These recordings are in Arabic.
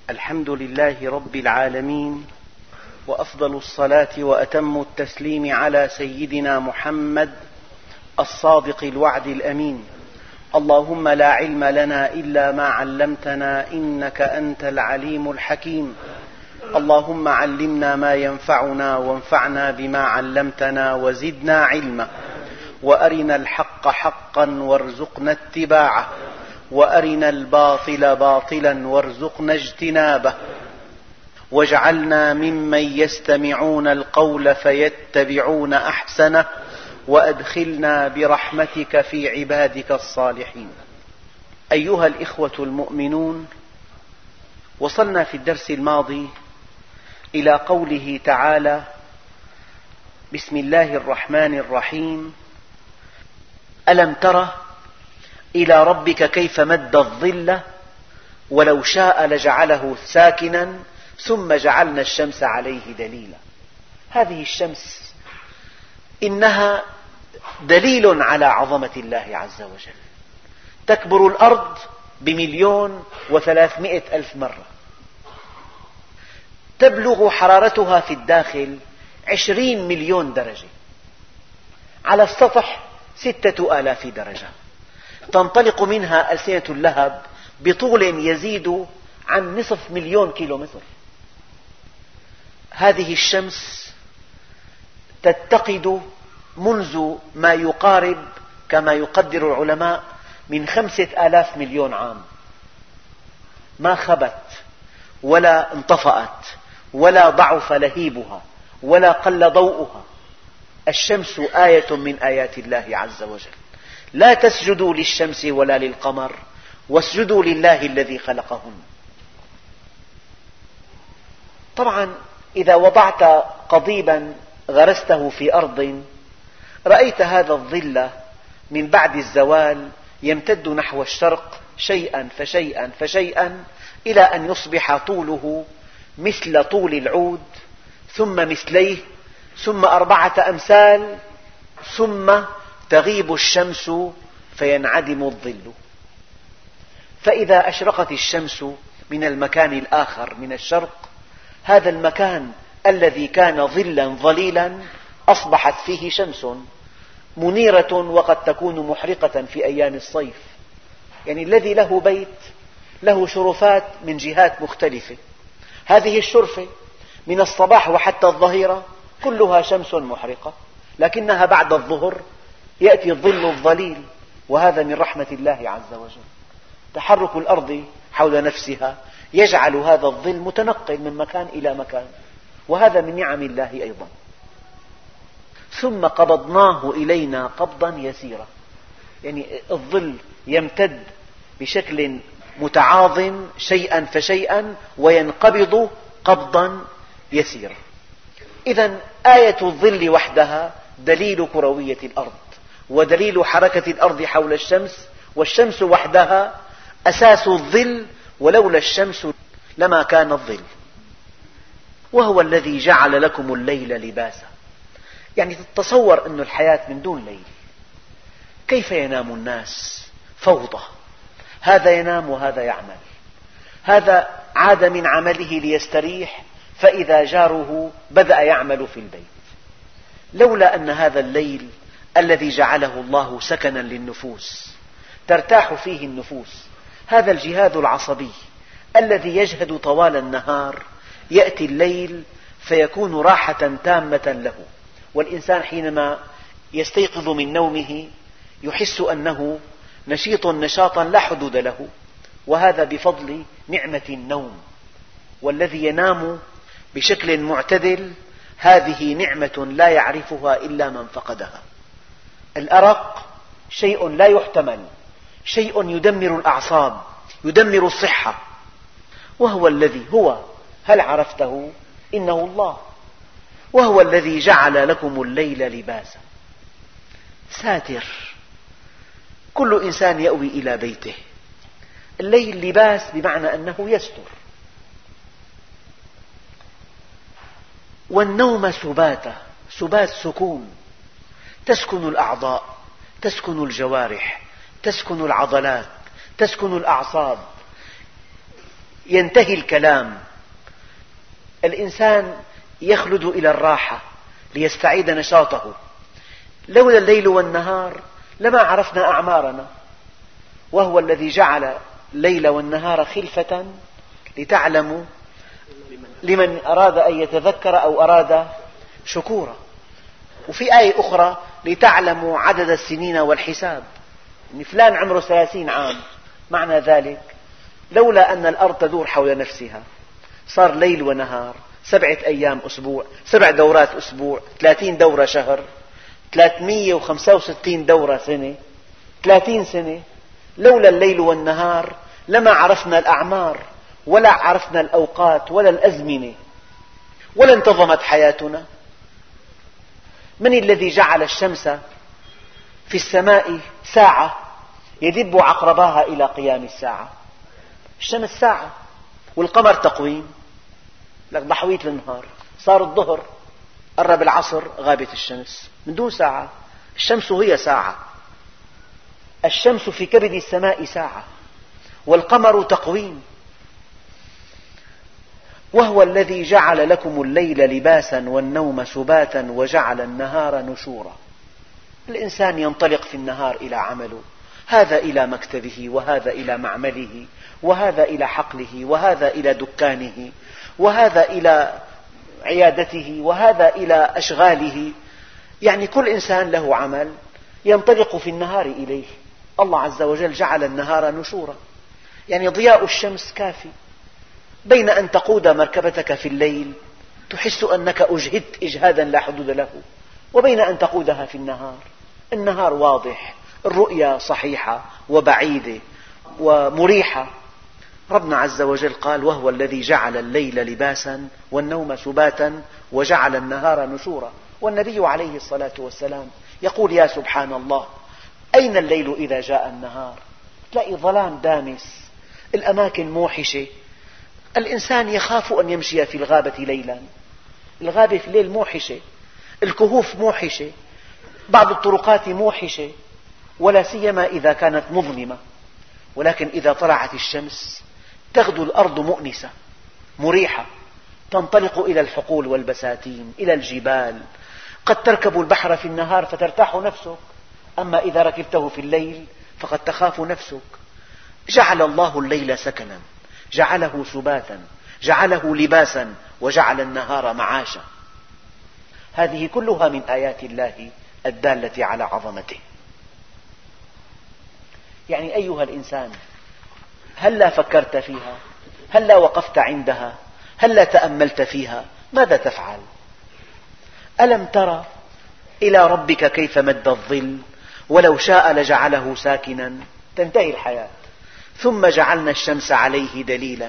الحمد لله رب العالمين، وأفضل الصلاة وأتم التسليم على سيدنا محمد الصادق الوعد الأمين. اللهم لا علم لنا إلا ما علمتنا إنك أنت العليم الحكيم. اللهم علمنا ما ينفعنا وانفعنا بما علمتنا وزدنا علما، وأرنا الحق حقا وارزقنا اتباعه، وأرنا الباطل باطلا وارزقنا اجتنابه، واجعلنا ممن يستمعون القول فيتبعون أحسنه، وأدخلنا برحمتك في عبادك الصالحين. أيها الإخوة المؤمنون، وصلنا في الدرس الماضي إلى قوله تعالى: بسم الله الرحمن الرحيم. ألم تر إلى ربك كيف مد الظل ولو شاء لجعله ساكنا ثم جعلنا الشمس عليه دليلا. هذه الشمس إنها دليل على عظمة الله عز وجل. تكبر الأرض ب1,300,000 مرة، تبلغ حرارتها في الداخل 20 مليون درجة، على السطح 6,000 درجة، تنطلق منها ألسنة اللهب بطول يزيد عن 500,000 كيلومتر. هذه الشمس تتقد منذ ما يقارب، كما يقدر العلماء، من 5,000 مليون عام، ما خبت ولا انطفأت ولا ضعف لهيبها ولا قل ضوءها. الشمس آية من آيات الله عز وجل. لا تسجدوا للشمس ولا للقمر واسجدوا لله الذي خلقهن. طبعا إذا وضعت قضيبا غرسته في أرض، رأيت هذا الظل من بعد الزوال يمتد نحو الشرق شيئا فشيئا فشيئا إلى أن يصبح طوله مثل طول العود، ثم مثليه، ثم 4 أمثال، ثم تغيب الشمس فينعدم الظل. فإذا أشرقت الشمس من المكان الآخر من الشرق، هذا المكان الذي كان ظلا ظليلا أصبحت فيه شمس منيرة، وقد تكون محرقة في أيام الصيف. يعني الذي له بيت له شرفات من جهات مختلفة. هذه الشرفة من الصباح وحتى الظهيرة كلها شمس محرقة، لكنها بعد الظهر يأتي الظل الظليل، وهذا من رحمة الله عز وجل. تحرك الأرض حول نفسها يجعل هذا الظل متنقل من مكان إلى مكان، وهذا من نعم الله أيضا. ثم قبضناه إلينا قبضا يسيرا، يعني الظل يمتد بشكل متعاظم شيئا فشيئا وينقبض قبضا يسيرا. إذن آية الظل وحدها دليل كروية الأرض، ودليل حركة الأرض حول الشمس، والشمس وحدها أساس الظل، ولولا الشمس لما كان الظل. وهو الذي جعل لكم الليل لباسا. يعني تتصور أن الحياة من دون ليل، كيف ينام الناس؟ فوضى، هذا ينام وهذا يعمل، هذا عاد من عمله ليستريح، فإذا جاره بدأ يعمل في البيت. لولا أن هذا الليل الذي جعله الله سكنا للنفوس ترتاح فيه النفوس، هذا الجهاز العصبي الذي يجهد طوال النهار، يأتي الليل فيكون راحة تامة له. والإنسان حينما يستيقظ من نومه يحس أنه نشيط نشاطا لا حدود له، وهذا بفضل نعمة النوم. والذي ينام بشكل معتدل هذه نعمة لا يعرفها إلا من فقدها. الأرق شيء لا يحتمل، شيء يدمر الأعصاب، يدمر الصحة. وهو الذي هل عرفته؟ إنه الله. وهو الذي جعل لكم الليل لباسا. ساتر، كل إنسان يأوي إلى بيته. الليل لباس بمعنى أنه يستر. والنوم سباتا، سبات سكون، تسكن الأعضاء، تسكن الجوارح، تسكن العضلات، تسكن الأعصاب. ينتهي الكلام، الإنسان يخلد إلى الراحة ليستعيد نشاطه. لولا الليل والنهار لما عرفنا أعمارنا، وهو الذي جعل الليل والنهار خلفة لتعلموا لمن أراد أن يتذكر أو أراد شكورا. وفي آية أخرى لتعلموا عدد السنين والحساب، يعني فلان عمره 30 عام، معنى ذلك لولا أن الأرض تدور حول نفسها صار ليل ونهار، 7 أيام أسبوع، 7 دورات أسبوع، 30 دورة شهر، 365 دورة سنة، 30 سنة. لولا الليل والنهار لما عرفنا الأعمار ولا عرفنا الأوقات ولا الأزمنة ولا انتظمت حياتنا. من الذي جعل الشمس في السماء ساعة يدب عقرباها إلى قيام الساعة؟ الشمس ساعة، والقمر تقويم، لك ضحوية النهار، صار الظهر، قرب العصر، غابت الشمس من دون ساعة. الشمس هي ساعة، الشمس في كبد السماء ساعة، والقمر تقويم. وهو الذي جعل لكم الليل لباسا والنوم سباتا وجعل النهار نشورا. الإنسان ينطلق في النهار إلى عمله، هذا إلى مكتبه، وهذا إلى معمله، وهذا إلى حقله، وهذا إلى دكانه، وهذا إلى عيادته، وهذا إلى أشغاله. يعني كل إنسان له عمل ينطلق في النهار إليه. الله عز وجل جعل النهار نشورا، يعني ضياء الشمس كافي. بين أن تقود مركبتك في الليل تحس أنك أجهدت إجهادا لا حدود له، وبين أن تقودها في النهار، النهار واضح، الرؤية صحيحة وبعيدة ومريحة. ربنا عز وجل قال: وهو الذي جعل الليل لباسا والنوم سباتا وجعل النهار نشورا. والنبي عليه الصلاة والسلام يقول: يا سبحان الله، أين الليل إذا جاء النهار؟ تلاقي ظلام دامس، الأماكن موحشة، الإنسان يخاف أن يمشي في الغابة ليلا، الغابة في الليل موحشة، الكهوف موحشة، بعض الطرقات موحشة، ولا سيما إذا كانت مظلمة. ولكن إذا طلعت الشمس تغدو الأرض مؤنسة مريحة، تنطلق إلى الحقول والبساتين، إلى الجبال، قد تركب البحر في النهار فترتاح نفسك، أما إذا ركبته في الليل فقد تخاف نفسك. جعل الله الليل سكنا، جعله سباتا، جعله لباسا، وجعل النهار معاشا. هذه كلها من آيات الله الدالة على عظمته. يعني أيها الإنسان، هلا فكرت فيها؟ هلا وقفت عندها؟ هلا تأملت فيها؟ ماذا تفعل؟ ألم تر إلى ربك كيف مد الظل ولو شاء لجعله ساكنا؟ تنتهي الحياة. ثم جعلنا الشمس عليه دليلا.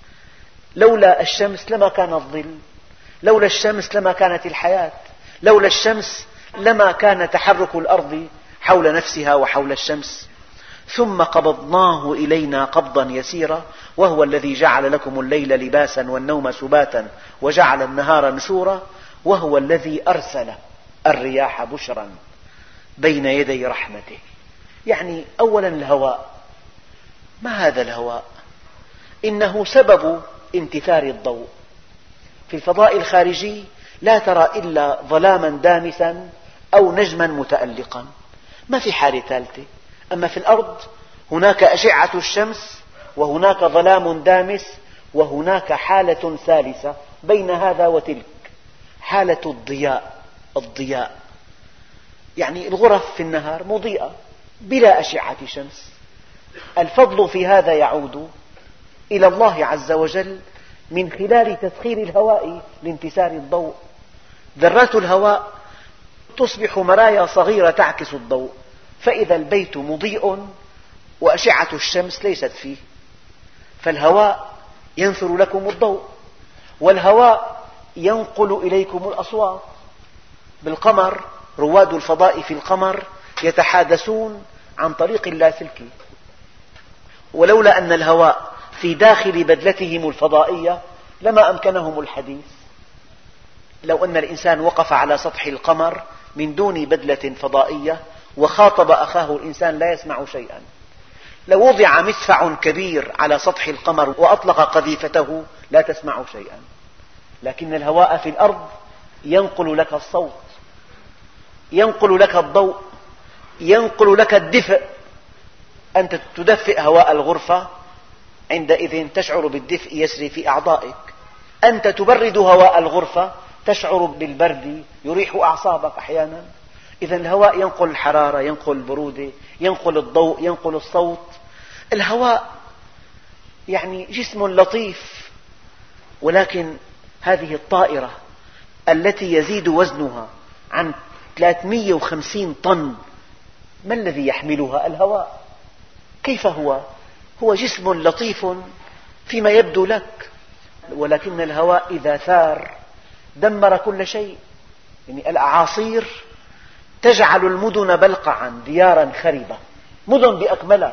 لولا الشمس لما كان الظل، لولا الشمس لما كانت الحياة، لولا الشمس لما كان تحرك الأرض حول نفسها وحول الشمس. ثم قبضناه إلينا قبضا يسيرا. وهو الذي جعل لكم الليل لباسا والنوم سباتا وجعل النهار نشورا. وهو الذي أرسل الرياح بشرا بين يدي رحمته. يعني أولا الهواء، ما هذا الهواء؟ إنه سبب انتثار الضوء. في الفضاء الخارجي لا ترى إلا ظلاما دامسا أو نجما متألقا، ما في حالة ثالثة. أما في الأرض هناك أشعة الشمس، وهناك ظلام دامس، وهناك حالة ثالثة بين هذا وتلك، حالة الضياء. يعني الغرف في النهار مضيئة بلا أشعة شمس. الفضل في هذا يعود إلى الله عز وجل من خلال تسخير الهواء لانتثار الضوء. ذرات الهواء تصبح مرايا صغيرة تعكس الضوء، فإذا البيت مضيء وأشعة الشمس ليست فيه، فالهواء ينثر لكم الضوء، والهواء ينقل إليكم الأصوات. بالقمر رواد الفضاء في القمر يتحادثون عن طريق اللاسلكي، ولولا أن الهواء في داخل بدلتهم الفضائية لما أمكنهم الحديث. لو أن الإنسان وقف على سطح القمر من دون بدلة فضائية وخاطب أخاه الإنسان لا يسمع شيئا. لو وضع مدفع كبير على سطح القمر وأطلق قذيفته لا تسمع شيئا، لكن الهواء في الأرض ينقل لك الصوت، ينقل لك الضوء، ينقل لك الدفء. أنت تدفئ هواء الغرفة، عندئذ تشعر بالدفء يسري في أعضائك. أنت تبرد هواء الغرفة، تشعر بالبرد يريح أعصابك أحيانا. إذا الهواء ينقل الحرارة، ينقل البرودة، ينقل الضوء، ينقل الصوت. الهواء يعني جسم لطيف، ولكن هذه الطائرة التي يزيد وزنها عن 350 طن، ما الذي يحملها؟ الهواء. كيف هو؟ هو جسم لطيف فيما يبدو لك، ولكن الهواء إذا ثار دمر كل شيء. يعني الأعاصير تجعل المدن بلقعا، ديارا خربة، مدن بأكملها،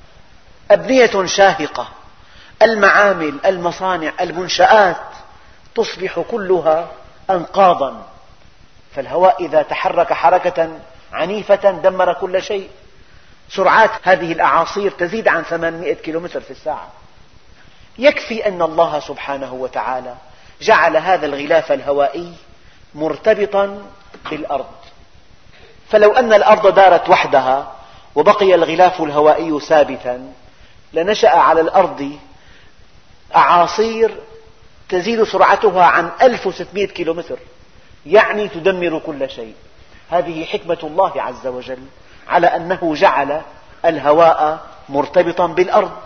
أبنية شاهقة، المعامل، المصانع، المنشآت تصبح كلها أنقاضا. فالهواء إذا تحرك حركة عنيفة دمر كل شيء. سرعات هذه الأعاصير تزيد عن 800 كيلومتر في الساعة. يكفي أن الله سبحانه وتعالى جعل هذا الغلاف الهوائي مرتبطا بالأرض، فلو أن الأرض دارت وحدها وبقي الغلاف الهوائي ثابتا لنشأ على الأرض أعاصير تزيد سرعتها عن 1600 كيلومتر، يعني تدمر كل شيء. هذه حكمة الله عز وجل على أنه جعل الهواء مرتبطا بالأرض.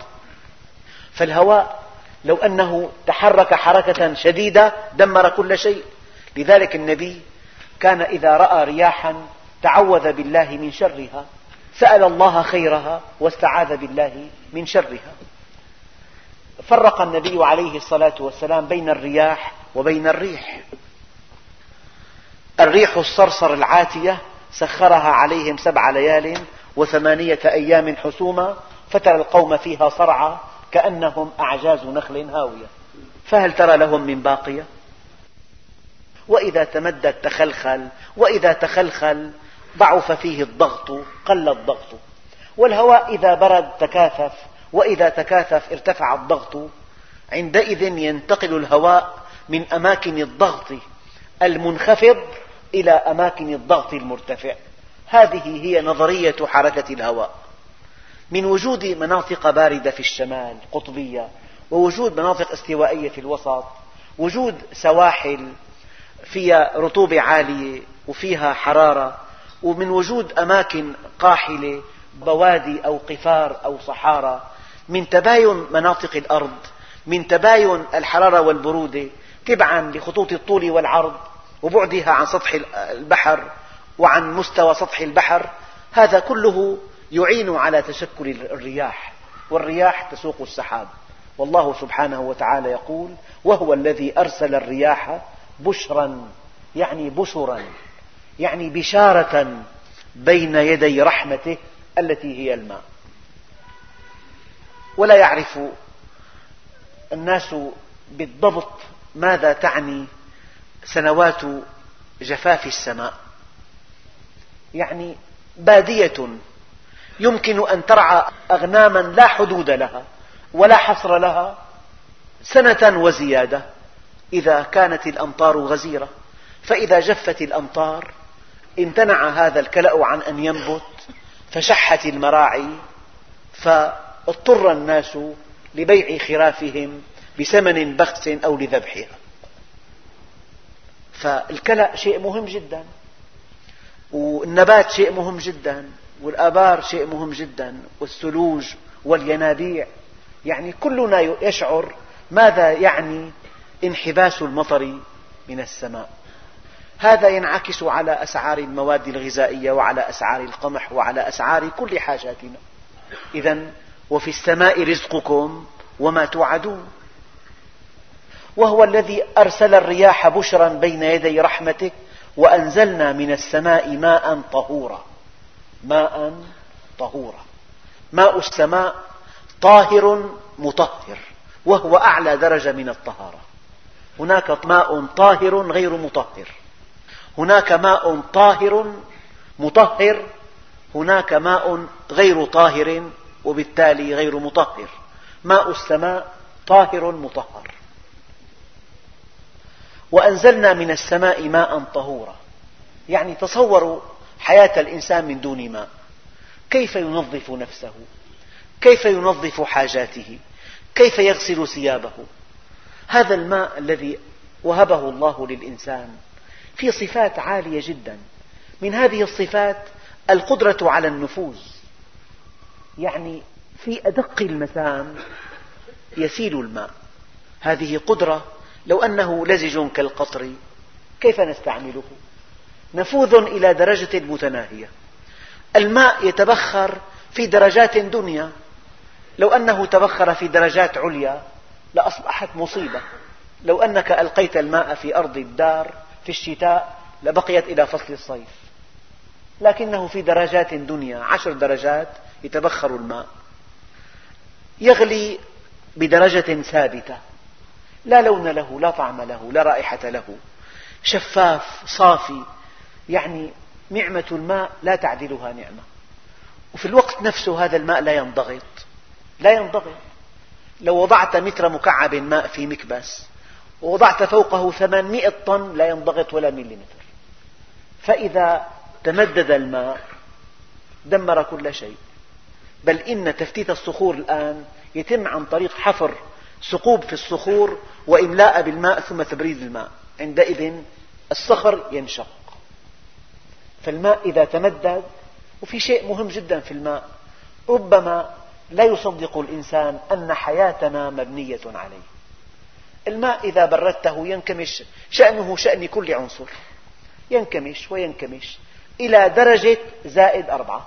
فالهواء لو أنه تحرك حركة شديدة دمر كل شيء. لذلك النبي كان إذا رأى رياحا تعوذ بالله من شرها، سأل الله خيرها واستعاذ بالله من شرها. فرق النبي عليه الصلاة والسلام بين الرياح وبين الريح. الريح الصرصر العاتية سخرها عليهم 7 ليال و8 أيام حسوما، فترى القوم فيها صرعى كأنهم أعجاز نخل هاوية، فهل ترى لهم من باقية؟ وإذا تمدد تخلخل، وإذا تخلخل ضعف فيه الضغط، قل الضغط. والهواء إذا برد تكاثف، وإذا تكاثف ارتفع الضغط. عندئذ ينتقل الهواء من أماكن الضغط المنخفض إلى أماكن الضغط المرتفع. هذه هي نظرية حركة الهواء. من وجود مناطق باردة في الشمال قطبية، ووجود مناطق استوائية في الوسط، وجود سواحل فيها رطوبة عالية وفيها حرارة، ومن وجود أماكن قاحلة بوادي أو قفار أو صحارى، من تباين مناطق الأرض، من تباين الحرارة والبرودة تبعا لخطوط الطول والعرض وبعدها عن سطح البحر وعن مستوى سطح البحر. هذا كله يعين على تشكل الرياح، والرياح تسوق السحاب. والله سبحانه وتعالى يقول: وهو الذي أرسل الرياح بشرا، يعني بشرا، يعني بشارة بين يدي رحمته التي هي الماء. ولا يعرف الناس بالضبط ماذا تعني سنوات جفاف السماء. يعني بادية يمكن أن ترعى أغناما لا حدود لها ولا حصر لها سنة وزيادة إذا كانت الأمطار غزيرة، فإذا جفت الأمطار امتنع هذا الكلأ عن أن ينبت، فشحت المراعي، فاضطر الناس لبيع خرافهم بثمن بخس أو لذبحها. فالكلأ شيء مهم جدا، والنبات شيء مهم جدا، والآبار شيء مهم جدا، والثلوج والينابيع. يعني كلنا يشعر ماذا يعني انحباس المطر من السماء. هذا ينعكس على أسعار المواد الغذائية وعلى أسعار القمح وعلى أسعار كل حاجاتنا. إذن وفي السماء رزقكم وما توعدون. وهو الذي أرسل الرياح بشرا بين يدي رحمته وأنزلنا من السماء ماء طهورا. ماء طهورا، ماء السماء طاهر مطهر، وهو أعلى درجة من الطهارة. هناك ماء طاهر غير مطهر، هناك ماء طاهر مطهر، هناك ماء غير طاهر وبالتالي غير مطهر. ماء السماء طاهر مطهر. وأنزلنا من السماء ماء طهورا، يعني تصوروا حياة الإنسان من دون ماء، كيف ينظف نفسه، كيف ينظف حاجاته، كيف يغسل ثيابه. هذا الماء الذي وهبه الله للإنسان فيه صفات عالية جدا. من هذه الصفات القدرة على النفوذ، يعني في أدق المسام يسيل الماء. هذه قدرة، لو أنه لزج كالقطر كيف نستعمله؟ نفوذ إلى درجة متناهية. الماء يتبخر في درجات دنيا، لو أنه تبخر في درجات عليا لأصبحت مصيبة. لو أنك ألقيت الماء في أرض الدار في الشتاء لبقيت إلى فصل الصيف، لكنه في درجات دنيا 10 درجات يتبخر الماء، يغلي بدرجة ثابتة، لا لون له، لا طعم له، لا رائحة له، شفاف صافي. يعني نعمة الماء لا تعدلها نعمة. وفي الوقت نفسه هذا الماء لا ينضغط، لا ينضغط. لو وضعت متر مكعب ماء في مكبس ووضعت فوقه 800 طن لا ينضغط ولا مليمتر. فإذا تمدد الماء دمر كل شيء. بل إن تفتيت الصخور الآن يتم عن طريق حفر ثقوب في الصخور وإملاء بالماء ثم تبريد الماء، عندئذ الصخر ينشق. فالماء إذا تمدد، وفي شيء مهم جدا في الماء، ربما لا يصدق الإنسان أن حياتنا مبنية عليه. الماء إذا بردته ينكمش، شأنه شأن كل عنصر، ينكمش وينكمش إلى درجة -4.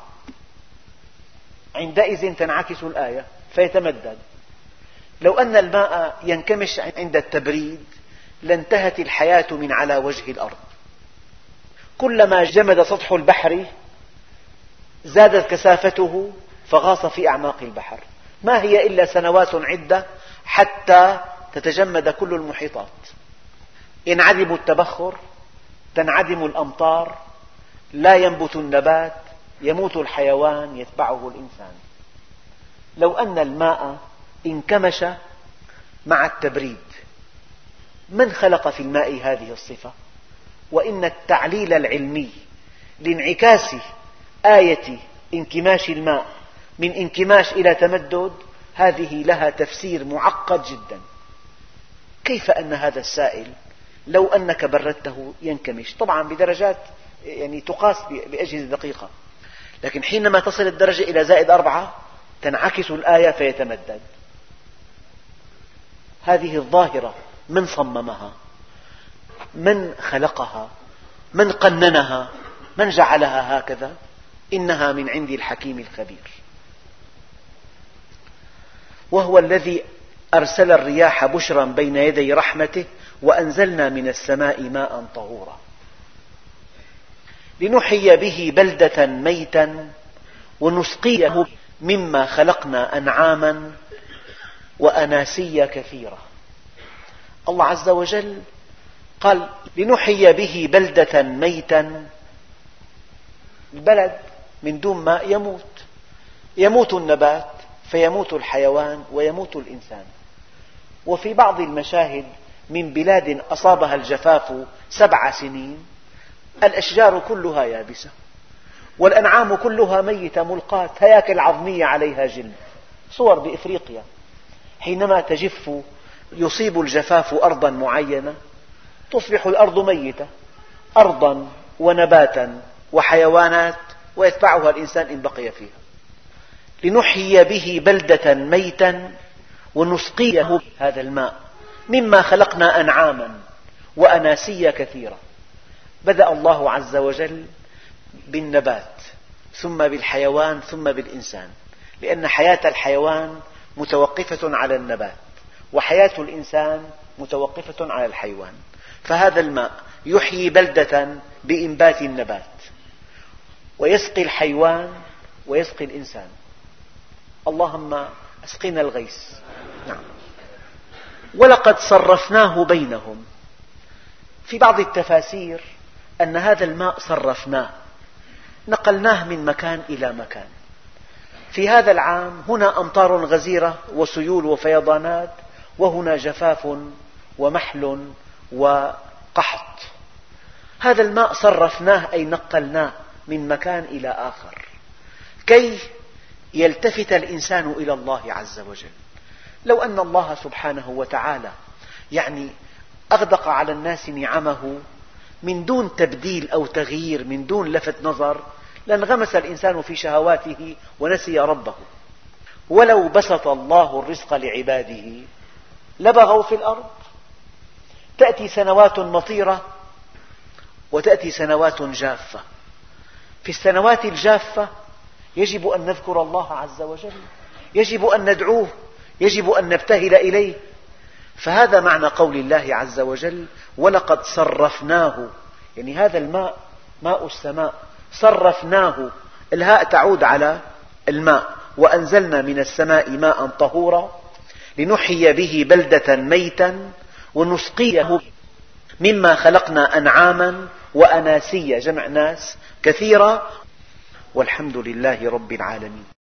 عندئذ تنعكس الآية فيتمدد. لو أن الماء ينكمش عند التبريد لانتهت الحياة من على وجه الأرض. كلما جمد سطح البحر زادت كثافته فغاص في أعماق البحر. ما هي إلا سنوات عدة حتى تتجمد كل المحيطات. ينعدم التبخر، تنعدم الأمطار، لا ينبت النبات، يموت الحيوان، يتبعه الإنسان. لو أن الماء انكمش مع التبريد، من خلق في الماء هذه الصفة؟ وإن التعليل العلمي لانعكاس آية انكماش الماء من انكماش إلى تمدد هذه لها تفسير معقد جدا. كيف أن هذا السائل لو أنك بردته ينكمش؟ طبعا بدرجات يعني تقاس بأجهزة دقيقة، لكن حينما تصل الدرجة إلى -4 تنعكس الآية فيتمدد. هذه الظاهرة من صممها؟ من خلقها؟ من قننها؟ من جعلها هكذا؟ إنها من عند الحكيم الخبير. وهو الذي أرسل الرياح بشرا بين يدي رحمته وأنزلنا من السماء ماء طهورا لنحيي به بلدة ميتا ونسقيه مما خلقنا أنعاما وأناسيا كثيرة. الله عز وجل قال لنحيي به بلدة ميتا. البلد من دون ماء يموت، يموت النبات فيموت الحيوان ويموت الإنسان. وفي بعض المشاهد من بلاد أصابها الجفاف 7 سنين الأشجار كلها يابسة والأنعام كلها ميتة ملقاة، هياكل عظمية عليها جلد. صور بإفريقيا حينما تجف يصيب الجفاف أرضا معينة تصبح الأرض ميتة، أرضا ونباتا وحيوانات، ويتبعها الإنسان إن بقي فيها. لنحيي به بلدة ميتا ونسقيه هذا الماء مما خلقنا أنعاما وأناسيا كثيرة. بدأ الله عز وجل بالنبات ثم بالحيوان ثم بالإنسان، لأن حياة الحيوان متوقفة على النبات وحياة الإنسان متوقفة على الحيوان. فهذا الماء يحيي بلدة بإنبات النبات ويسقي الحيوان ويسقي الإنسان. اللهم اسقنا الغيث. نعم. ولقد صرفناه بينهم. في بعض التفاسير أن هذا الماء صرفناه، نقلناه من مكان إلى مكان. في هذا العام هنا أمطار غزيرة وسيول وفيضانات، وهنا جفاف ومحل وقحط. هذا الماء صرفناه أي نقلناه من مكان إلى آخر كي يلتفت الإنسان إلى الله عز وجل. لو أن الله سبحانه وتعالى أغدق على الناس نعمه من دون تبديل أو تغيير، من دون لفت نظر، لانغمس الإنسان في شهواته ونسي ربه. ولو بسط الله الرزق لعباده لبغوا في الأرض. تأتي سنوات مطيرة وتأتي سنوات جافة. في السنوات الجافة يجب أن نذكر الله عز وجل، يجب أن ندعوه، يجب أن نبتهل إليه. فهذا معنى قول الله عز وجل: ولقد صرفناه، يعني هذا الماء ماء السماء صرفناه، الهاء تعود على الماء. وأنزلنا من السماء ماء طهورا لنحيي به بلدة ميتا ونسقيه مما خلقنا أنعاما وأناسيا، جمع ناس، كثيرا. والحمد لله رب العالمين.